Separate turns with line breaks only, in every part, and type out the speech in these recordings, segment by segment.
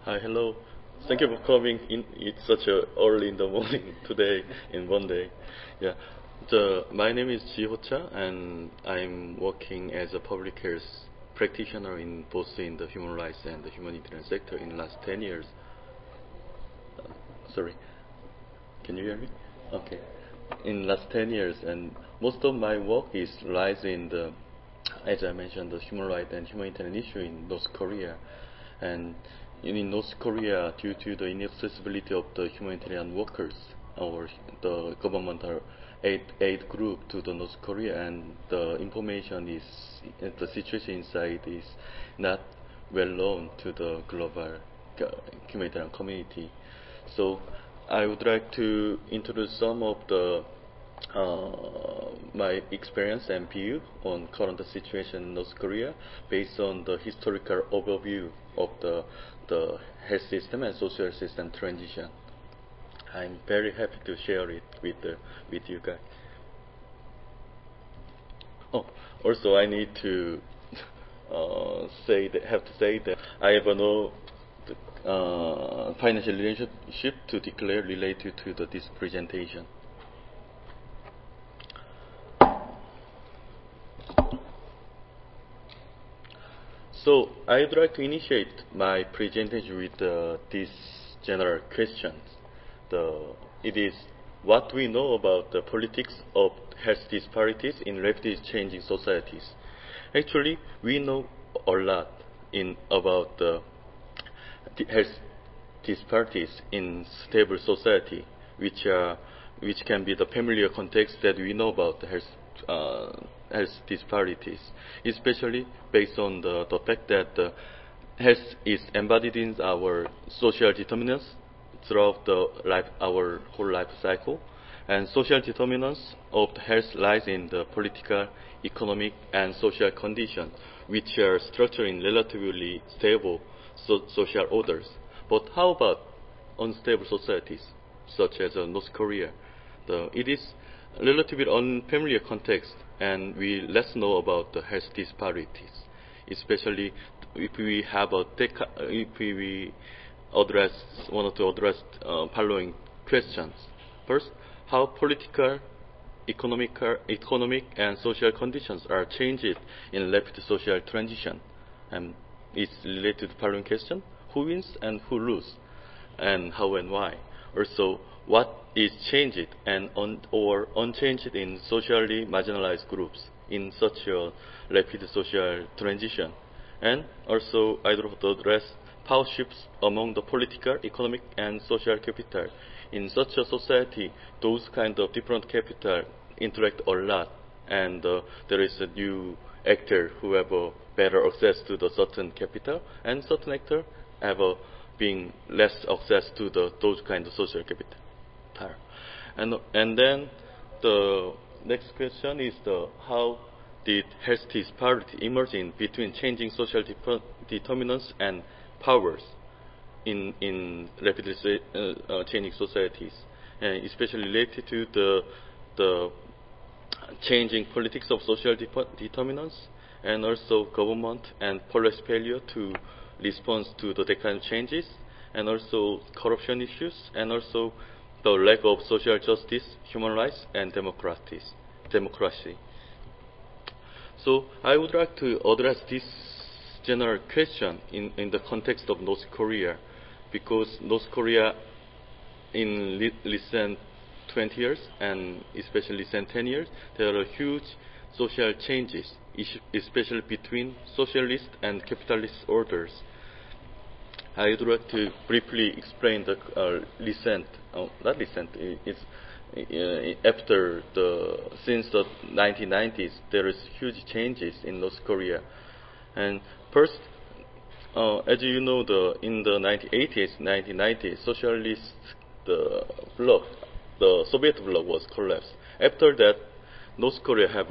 Hi, hello. Thank you for coming in. It's such a early in the morning today in one day. Yeah. My name is Ji Ho-cha, and I'm working as a public health practitioner in both in the human rights and the humanitarian sector in last 10 years. Sorry, can you hear me? Okay. In last 10 years, and most of my work is lies in the, as I mentioned, the human rights and humanitarian issue in North Korea. And in North Korea, due to the inaccessibility of the humanitarian workers, or the governmental aid group to the North Korea, and the information is, the situation inside is not well known to the global humanitarian community. So I would like to introduce some of the my experience and view on current situation in North Korea based on the historical overview of the health system and social system transition. I'm very happy to share it with you guys. Oh, also I need to have to say that I have no financial relationship to declare related to this presentation. So I'd like to initiate my presentation with this general question. It is what we know about the politics of health disparities in rapidly changing societies. Actually, we know a lot about the health disparities in stable society, which can be the familiar context that we know about the health disparities, especially based on the fact that health is embodied in our social determinants throughout our whole life cycle, and social determinants of health lies in the political, economic, and social conditions, which are structured in relatively stable social orders. But how about unstable societies, such as North Korea? It is relatively unfamiliar context, and we less know about the health disparities, especially if we want to address following questions. First, how political, economic, and social conditions are changed in rapid social transition, and it's related to the following question: who wins and who loses, and how and why. Also, what is changed and or unchanged in socially marginalized groups in such a rapid social transition. And also, I'd like to address power shifts among the political, economic, and social capital. In such a society, those kind of different capital interact a lot, and there is a new actor who have a better access to the certain capital, and certain actor have being less access to those kind of social capital. And then the next question is how did health disparity emerge in between changing social determinants and powers in rapidly changing societies, and especially related to the changing politics of social determinants, and also government and policy failure to respond to the kind of changes, and also corruption issues, and also the lack of social justice, human rights, and democracy. So I would like to address this general question in the context of North Korea, because North Korea in recent 20 years, and especially recent 10 years, there are huge social changes, especially between socialist and capitalist orders. I would like to briefly explain the since the 1990s, there is huge changes in North Korea. And first, as you know, in the 1980s, 1990s, socialist bloc, the Soviet bloc was collapsed. After that, North Korea have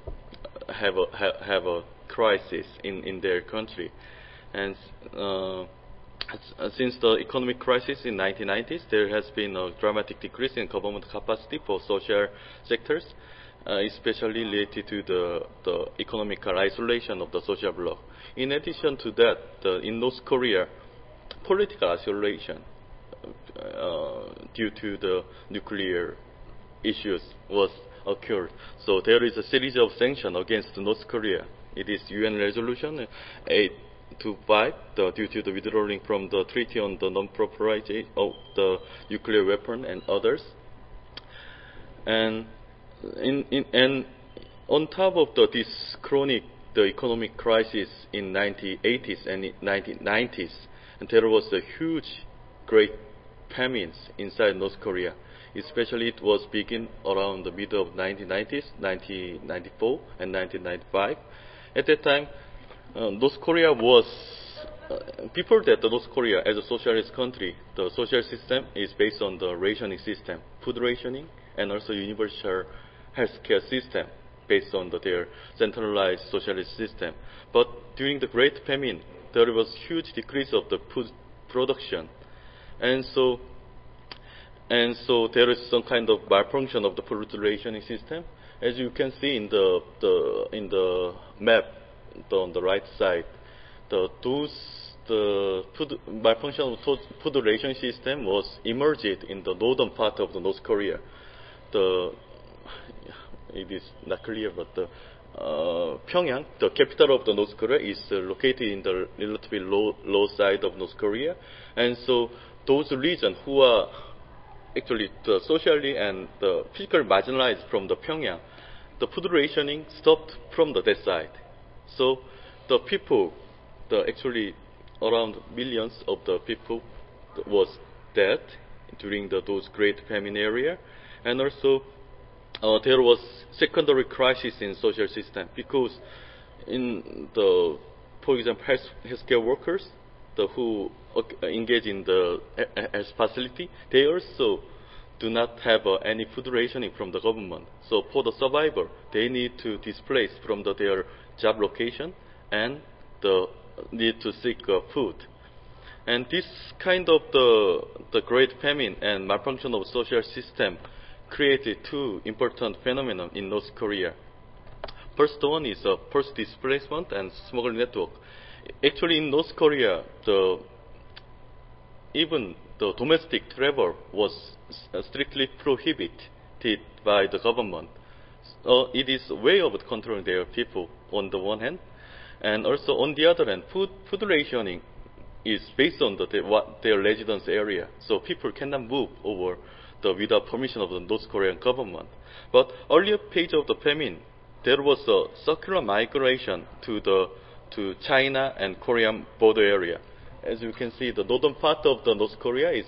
a crisis in their country, and since the economic crisis in 1990s, there has been a dramatic decrease in government capacity for social sectors, especially related to the economical isolation of the social bloc. In addition to that, in North Korea, political isolation due to the nuclear issues was occurred. So there is a series of sanctions against North Korea. It is UN Resolution 825 due to the withdrawing from the Treaty on the Non-Proliferation of the Nuclear Weapon and others. And on top of this chronic economic crisis in 1980s and 1990s, and there was a huge, great famines inside North Korea. Especially it was begin around the middle of 1990s, 1994 and 1995. At that time, North Korea was, before that, North Korea as a socialist country, the social system is based on the rationing system, food rationing, and also universal healthcare system based on their centralized socialist system. But during the Great Famine, there was huge decrease of the food production, and so there is some kind of malfunction of the food rationing system. As you can see in the map on the right side, the malfunction of food ration system was emerged in the northern part of the North Korea. It is not clear, but the Pyongyang, the capital of the North Korea, is located in the relatively low side of North Korea, and so those regions who are actually socially and physically marginalized from the Pyongyang, the food rationing stopped from that side. So the people, actually around millions of the people was dead during those Great Famine area, and also there was secondary crisis in social system because for example, healthcare workers, who engage in the health facility, they also do not have any food rationing from the government. So for the survivor, they need to displace from their job location and need to seek food. And this kind of the Great Famine and malfunction of social system created two important phenomena in North Korea. First one is forced displacement and smuggling network. Actually, in North Korea, even the domestic travel was strictly prohibited by the government. It is a way of controlling their people on the one hand, and also on the other hand, food rationing is based on their residence area, so people cannot move over without permission of the North Korean government. But earlier page of the famine, there was a circular migration to China and Korean border area. As you can see, the northern part of the North Korea is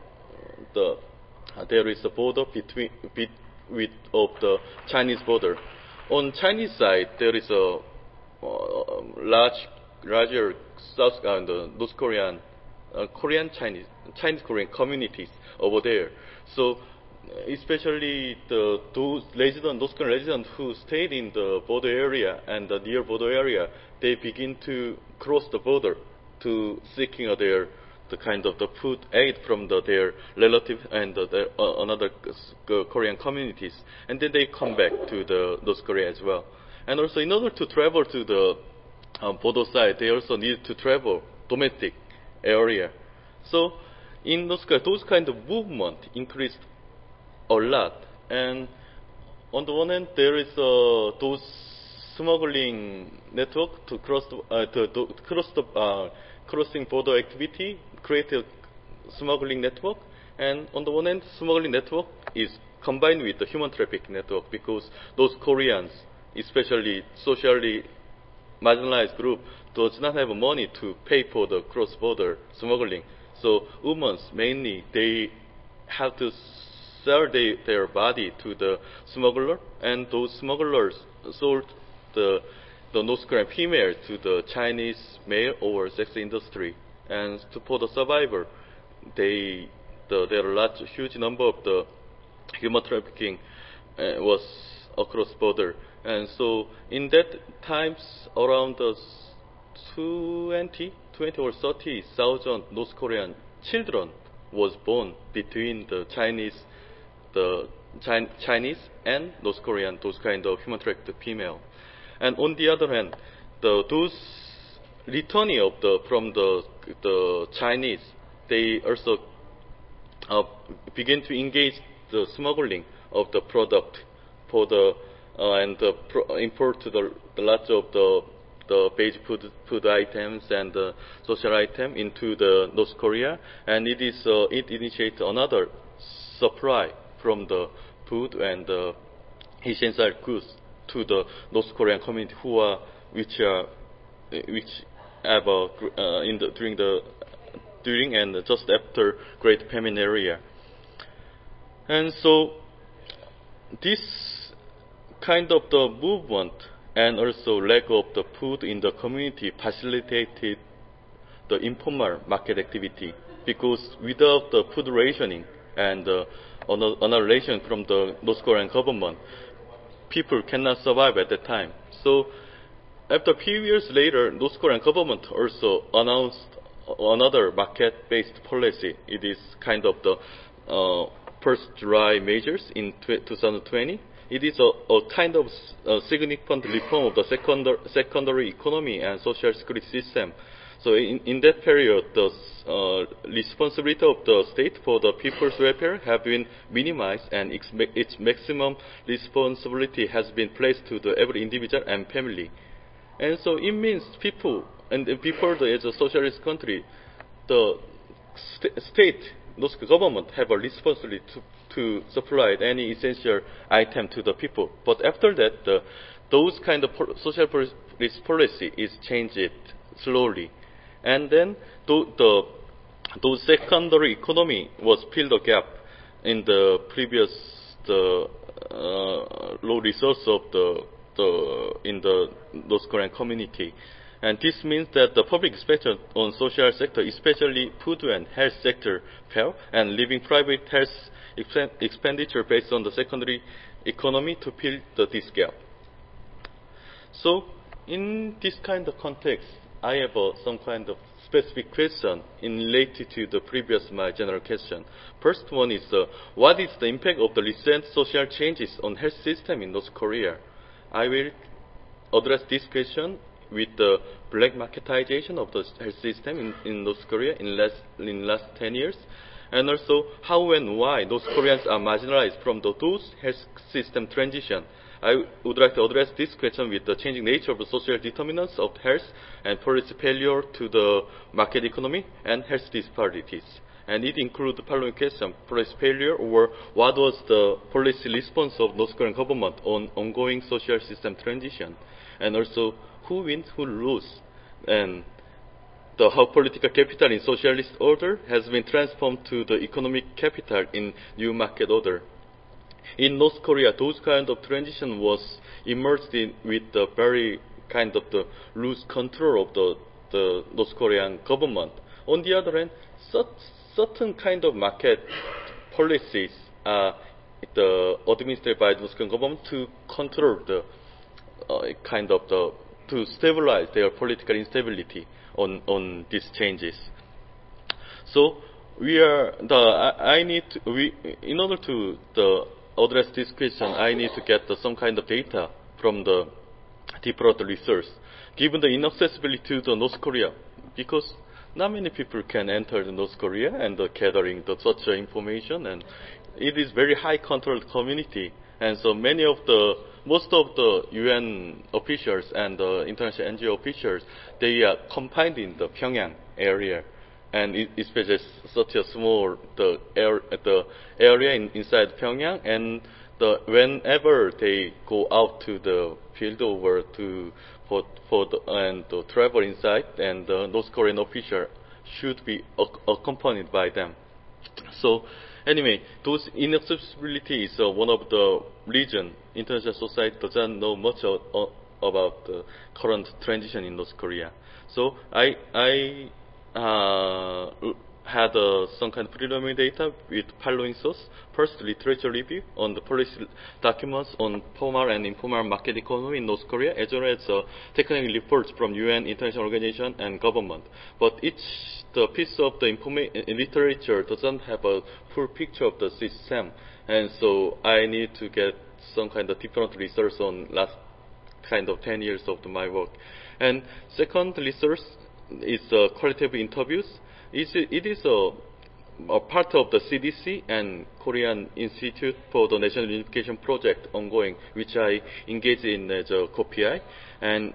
there is a border of the Chinese border. On Chinese side, there is a larger South the North Korean Chinese Korean communities over there. So especially those North Korean residents who stayed in the border area and the near border area, they begin to cross the border to seeking the kind of the food aid from their relative and another Korean communities, and then they come back to North Korea as well. And also, in order to travel to the border side, they also need to travel domestic area. So in North Korea, those kind of movement increased a lot. And on the one hand, there is those smuggling network to crossing border activity created smuggling network. And on the one hand, smuggling network is combined with the human trafficking network because those Koreans, especially socially marginalized group, does not have money to pay for the cross-border smuggling. So women mainly, they have to sell their body to the smuggler, and those smugglers sold the North Korean female to the Chinese male or sex industry. And for the survivor, there are huge number of the human trafficking was across border. And so in that times, around 20 or 30,000 North Korean children was born between the Chinese and North Korean, those kind of human trafficked female. And on the other hand, those returning of the from the Chinese, they also begin to engage the smuggling of the product for the and import to the lots of the basic food items and social item into the North Korea, and it initiates another supply from the food and essential goods to the North Korean community which have during and just after Great Famine area. And so this kind of the movement and also lack of the food in the community facilitated the informal market activity, because without the food rationing and another ration from the North Korean government, people cannot survive at that time. So after a few years later, North Korean government also announced another market-based policy. It is kind of the first dry measures in 2020. It is a kind of significant reform of the secondary economy and social security system. So in that period, the responsibility of the state for the people's welfare have been minimized, and its maximum responsibility has been placed to the every individual and family. And so it means people, and before as a socialist country, the state, those government have a responsibility to supply any essential item to the people. But after that, those kind of social policy is changed slowly. And then those secondary economy was filled the gap in the previous low resource of in the North Korean community. And this means that the public expenditure on social sector, especially food and health sector, fell, and leaving private health expenditure based on the secondary economy to fill this gap. So in this kind of context, I have some kind of specific question related to the previous my general question. First one is, what is the impact of the recent social changes on health system in North Korea? I will address this question with the black marketization of the health system in North Korea in last 10 years, and also how and why North Koreans are marginalized from those health system transition. I would like to address this question with the changing nature of the social determinants of health and policy failure to the market economy and health disparities. And it includes the following question: policy failure, or what was the policy response of North Korean government on ongoing social system transition, and also who wins, who loses, and how political capital in socialist order has been transformed to the economic capital in new market order. In North Korea, those kind of transition was immersed in with the very kind of the loose control of the North Korean government. On the other hand, certain kind of market policies are administered by the North Korean government to control the to stabilize their political instability on these changes. So in order to address this question, I need to get some kind of data from the deeper research. Given the inaccessibility to the North Korea, because not many people can enter the North Korea and gathering such information, and it is very high controlled community, and so most of the UN officials and international NGO officials, they are confined in the Pyongyang area, and especially such a small area inside Pyongyang, and whenever they go out to the field or to travel inside, and the North Korean official should be accompanied by them. So anyway, those inaccessibility is one of the reason international society doesn't know much about the current transition in North Korea. So I had some kind of preliminary data with following source. First, literature review on the policy documents on formal and informal market economy in North Korea, as well as technical reports from UN, international organization, and government. But the piece of the literature doesn't have a full picture of the system, and so I need to get some kind of different research on last kind of 10 years of my work. And second resource is qualitative interviews. It is a part of the CDC and Korean Institute for the National Unification Project ongoing, which I engage in as a co-PI. And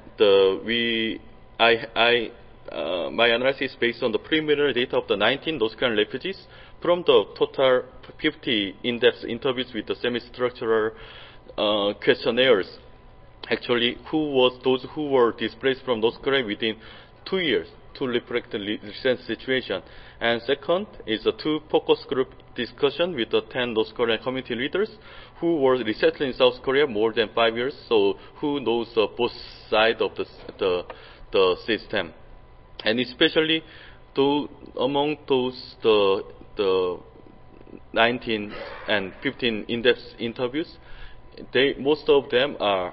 my analysis is based on the preliminary data of the 19 North Korean refugees from the total 50 in-depth interviews with the semi-structural questionnaires. Actually, those who were displaced from North Korea within 2 years to reflect the recent situation. And second is a two focus group discussion with the 10 North Korean community leaders who were resettled in South Korea more than 5 years, so who knows both sides of the system. And especially among those the 19 and 15 in-depth interviews, most of them are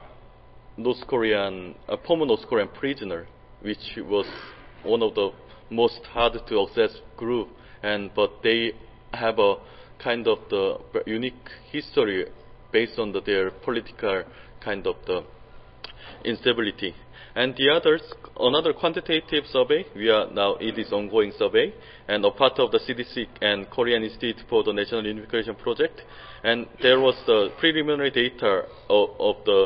former North Korean prisoner, which was one of the most hard to access group, but they have a kind of the unique history based on their political kind of the instability. And the others, another quantitative survey, it is ongoing survey, and a part of the CDC and Korean Institute for the National Unification Project. And there was the preliminary data of the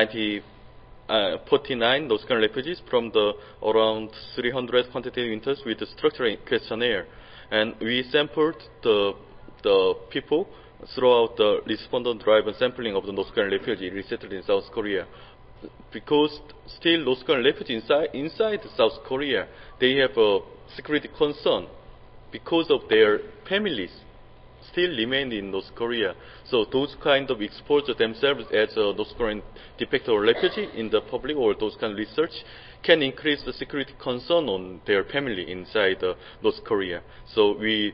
49 North Korean refugees from the around 300 quantitative interviews with the structural questionnaire. And we sampled the people throughout the respondent-driven sampling of the North Korean refugees resettled in South Korea. Because still North Korean refugees inside South Korea, they have a security concern because of their families still remain in North Korea. So those kind of exposure themselves as a North Korean de facto refugee in the public or those kind of research can increase the security concern on their family inside North Korea. So we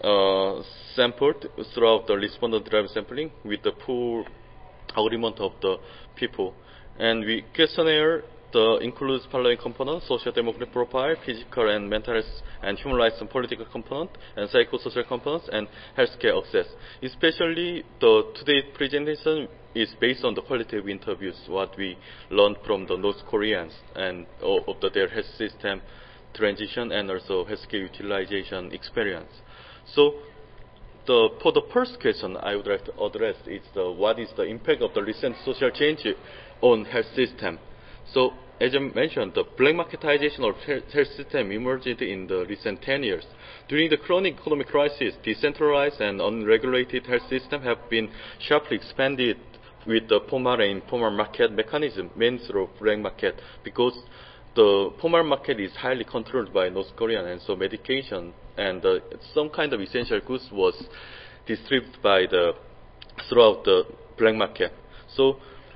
sampled throughout the respondent-driven sampling with the full agreement of the people. And we questionnaire includes following components: social demographic profile, physical and mental health, and human rights and political component, and psychosocial components, and healthcare access. Especially today's presentation is based on the qualitative interviews, what we learned from the North Koreans and of their health system transition and also healthcare utilization experience. So for the first question I would like to address is what is the impact of the recent social change on health system. So as I mentioned, the black marketization of health system emerged in the recent 10 years. During the chronic economic crisis, decentralized and unregulated health systems have been sharply expanded with the formal and informal market mechanism, mainly through black market, because the formal market is highly controlled by North Korea, and so medication and some kind of essential goods was distributed throughout the black market. So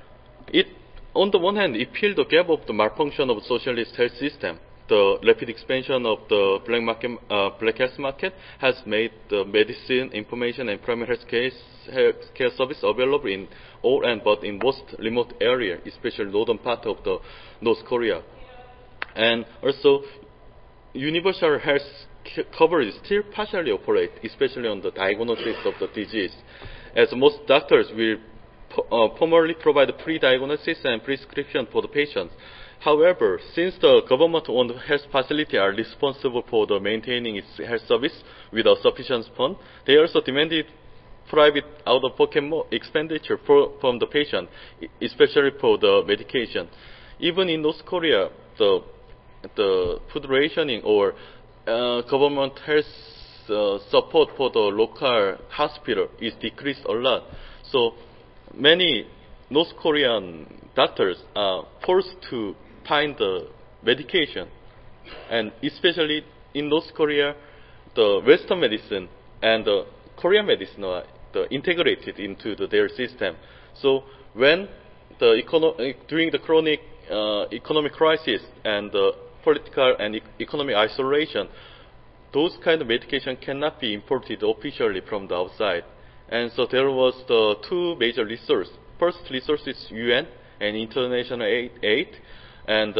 on the one hand, it filled the gap of the malfunction of the socialist health system. The rapid expansion of the black health market has made the medicine, information, and primary health care service available in all but in most remote area, especially northern part of the North Korea. And also, universal health coverage still partially operate, especially on the diagnosis of the disease, as most doctors will formerly provide pre-diagnosis and prescription for the patients. However, since the government-owned health facilities are responsible for maintaining its health service without sufficient funds, they also demanded private out-of-pocket expenditure from the patient, especially for the medication. Even in North Korea, the food rationing or government health support for the local hospital is decreased a lot. So many North Korean doctors are forced to find the medication, and especially in North Korea, the Western medicine and the Korean medicine are integrated into their system. So when during the chronic economic crisis and the political and economic isolation, those kind of medication cannot be imported officially from the outside. And so there was the two major resources. First resource is UN and international aid, and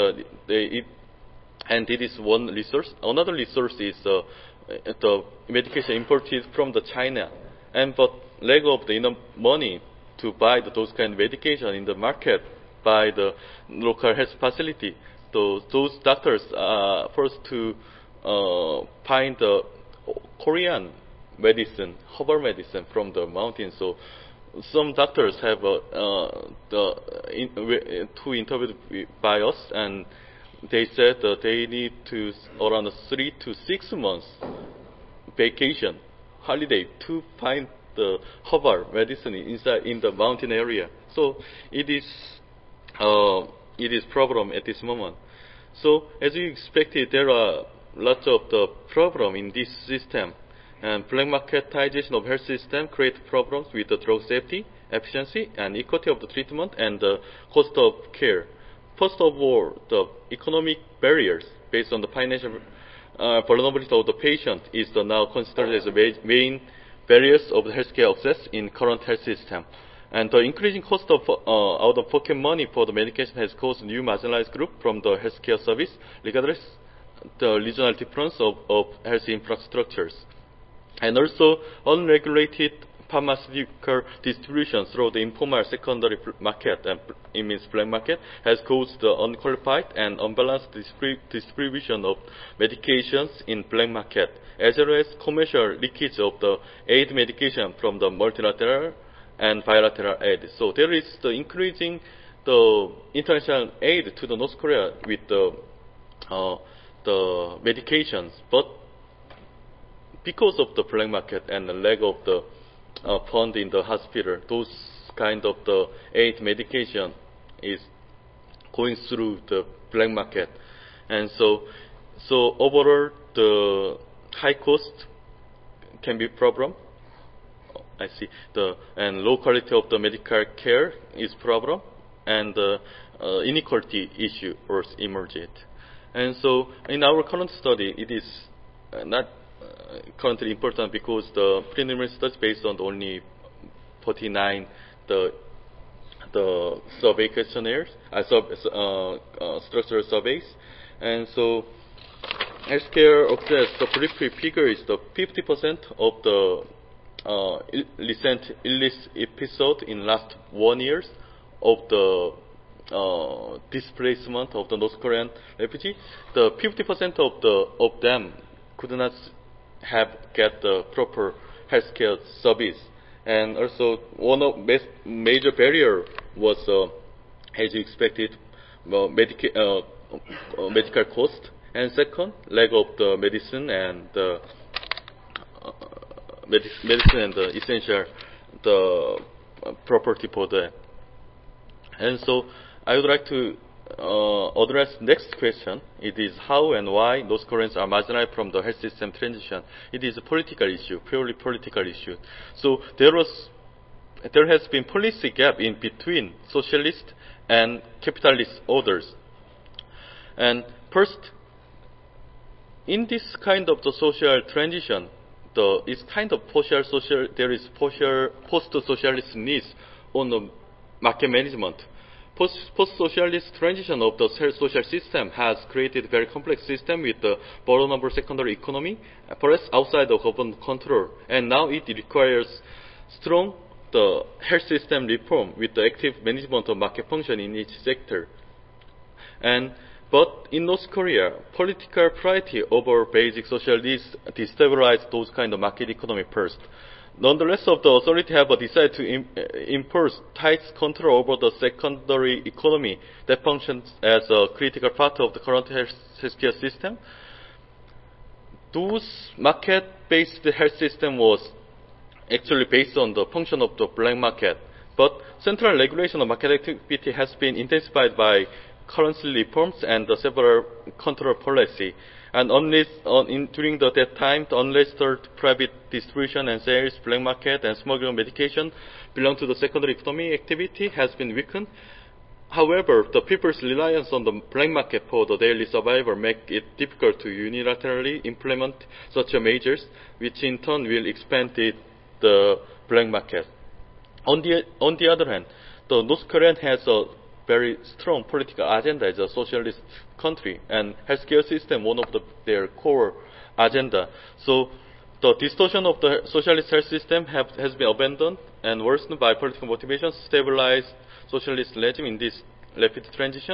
it is one resource. Another resource is the medication imported from the China, but lack of the enough money to buy those kind of medication in the market by the local health facility. those doctors first to find the Korean medicine, herbal medicine from the mountain. So some doctors have two interviewed by us, and they said that they need to around 3 to 6 months vacation holiday to find the herbal medicine inside in the mountain area. So it is problem at this moment. So as you expected, there are lots of the problem in this system, and black marketization of health system create problems with the drug safety, efficiency, and equity of the treatment and the cost of care. First of all, the economic barriers based on the financial vulnerability of the patient is now considered as the main barriers of the healthcare access in current health system. And the increasing cost of out-of-pocket money for the medication has caused new marginalized group from the healthcare service, regardless the regional difference of health infrastructures. And also, unregulated pharmaceutical distribution through the informal secondary market, and it means black market, has caused the unqualified and unbalanced distribution of medications in black market, as well as commercial leakage of the aid medication from the multilateral and bilateral aid. So there is the increasing the international aid to the North Korea with the medications, but because of the black market and the lack of the fund in the hospital, those kind of the aid medication is going through the black market, and so overall the high cost can be problem. I see and low quality of the medical care is problem, and the inequality issue was emerged. And so in our current study, it is not currently important because the preliminary study based on only 49 the survey questionnaires, structural surveys, and so healthcare access. The brief figure is the 50% of the recent illness episode in last 1 year of the displacement of the North Korean refugee. The 50% of them could not get the proper healthcare service, and also one of major barrier was, as you expected, medical cost, and second, lack of the medicine and the essential the property for that. And so I would like to address next question. It is how and why those Koreans are marginalized from the health system transition. It is a political issue, purely political issue. So there has been policy gap in between socialist and capitalist orders. And first, in this kind of the social transition, it's kind of there is post-socialist needs on the market management. Post-socialist transition of the social system has created a very complex system with the vulnerable secondary economy, perhaps outside of government control. And now it requires strong the health system reform with the active management of market function in each sector. But in North Korea, political priority over basic social needs destabilize those kind of market economy first. Nonetheless, the authority have decided to impose tight control over the secondary economy that functions as a critical part of the current healthcare system. Those market-based health system was actually based on the function of the black market, but central regulation of market activity has been intensified by currency reforms and several control policy. And during that time, the unregistered private distribution and sales, black market, and smuggling medication belong to the secondary economy activity has been weakened. However, the people's reliance on the black market for the daily survival make it difficult to unilaterally implement such measures, which in turn will expand the black market. On the other hand, the North Korea has a very strong political agenda as a socialist country, and healthcare system one of their core agenda. So the distortion of the socialist health system has been abandoned and worsened by political motivations, stabilized socialist regime in this rapid transition.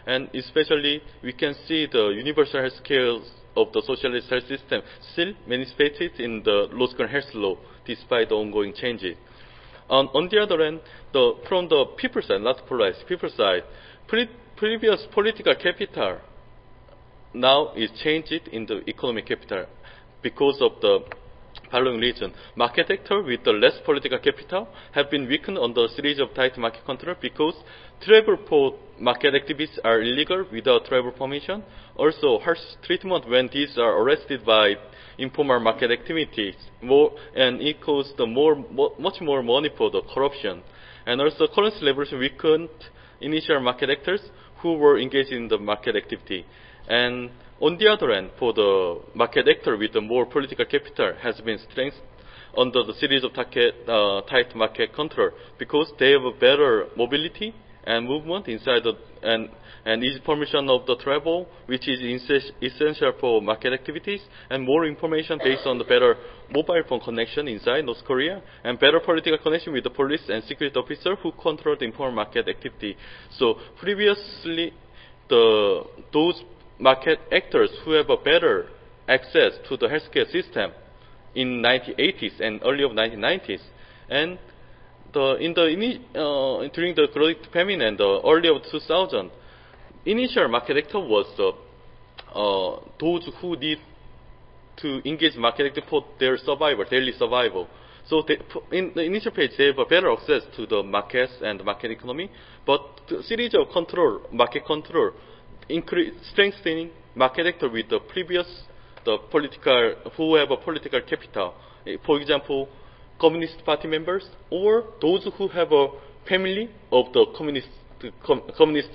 And especially, we can see the universal health care of the socialist health system still manifested in the low-scoring health law, despite the ongoing changes. On the other hand, from the people side, not polarized people side, previous political capital now is changed into economic capital because of the following reason. Market actors with the less political capital have been weakened under a series of tight market control because travel for market activities are illegal without travel permission. Also, harsh treatment when these are arrested by informal market activities, and it costs much more money for the corruption. And also, currency liberation weakened initial market actors who were engaged in the market activity. And on the other hand, for the market actor with the more political capital has been strengthened under the series of tight market control because they have a better mobility and movement inside and easy permission of the travel, which is essential for market activities, and more information based on the better mobile phone connection inside North Korea, and better political connection with the police and security officer who control the informal market activity. So previously, those market actors who have a better access to the healthcare system in 1980s and early of 1990s, and during the Great Famine and the early of 2000, initial market actor was those who need to engage market actor for their survival, daily survival. So in the initial phase, they have a better access to the markets and the market economy, but the series of market control, strengthening market actor with the who have a political capital. For example, Communist Party members or those who have a family of the Communist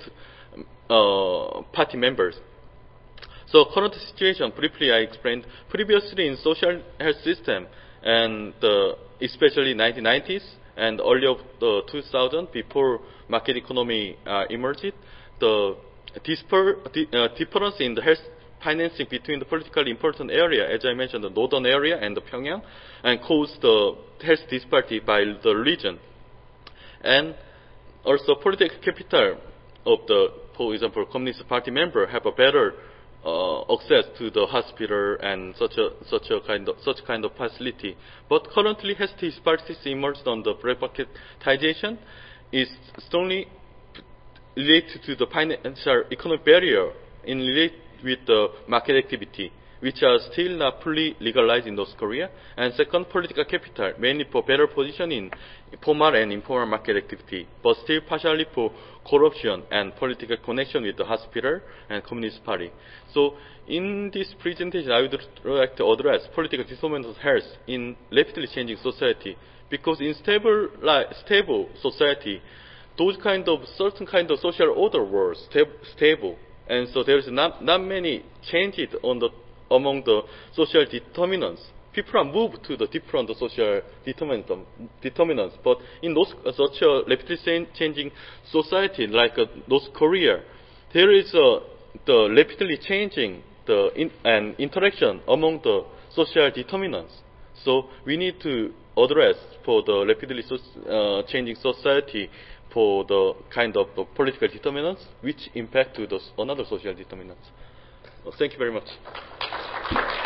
Party members. So current situation, briefly I explained previously in social health system, and especially 1990s and early of the 2000, before market economy emerged, the difference in the health financing between the politically important area, as I mentioned, the northern area and the Pyongyang, and caused the health disparity by the region. And also political capital of for example, Communist Party member have a better access to the hospital and such kind of facility. But currently, health disparities emerged on the black marketization is strongly related to the financial economic barrier with the market activity, which are still not fully legalized in North Korea. And second, political capital, mainly for better position in formal and informal market activity, but still partially for corruption and political connection with the hospital and Communist Party. So in this presentation, I would like to address political determinants of health in rapidly changing society, because in stable society, those certain kind of social order were stable. And so there's not many changes among the social determinants. People are moved to the different social determinants. But in such a rapidly changing society like North Korea, there is the rapidly changing and interaction among the social determinants. So we need to address for the rapidly changing society for the kind of political determinants which impact to another social determinants. Thank you very much.